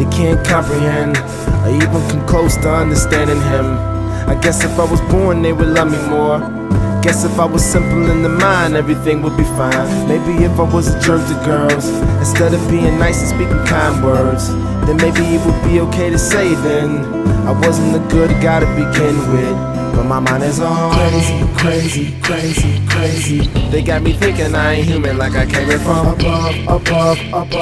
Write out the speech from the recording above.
they can't comprehend or even come close to understanding him. I guess if I was born, they would love me more. Guess if I was simple in the mind, everything would be fine. Maybe if I was a jerk to girls, instead of being nice and speaking kind words, then maybe it would be okay to say then I wasn't a good guy to begin with. But my mind is all crazy, crazy, crazy, crazy. They got me thinking I ain't human, like I came from above, above, above.